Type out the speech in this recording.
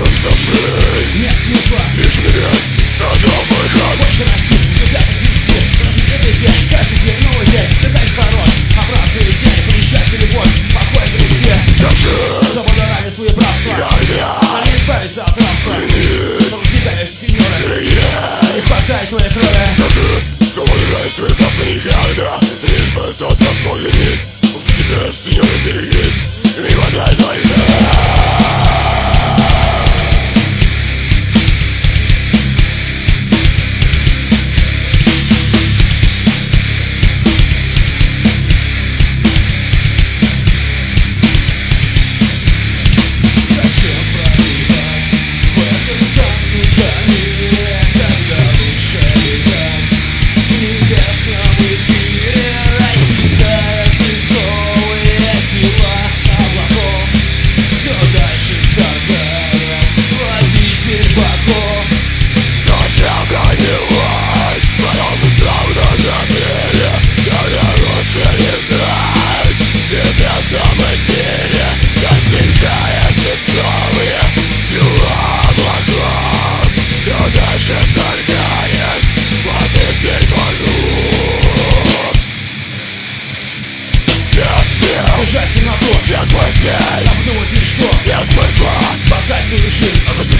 Нет смысла лишь мерять одном выход. Больше расти, взять вести, прожить этот день, каждый день новый день, летать хорош, обратно лететь, помещать любовь, покой обрести. Свобода равенство и братство, не избавиться от рабства. Поручителя, сеньоры, не хватает твоей крови. Свобода равенство и братство никогда не избавиться от рабства. Поручителя, сеньоры, берегись, не хватает твоей крови. Бежать темноту, без мыслей, обдумать мечту, без смысла, спасать свою жизнь.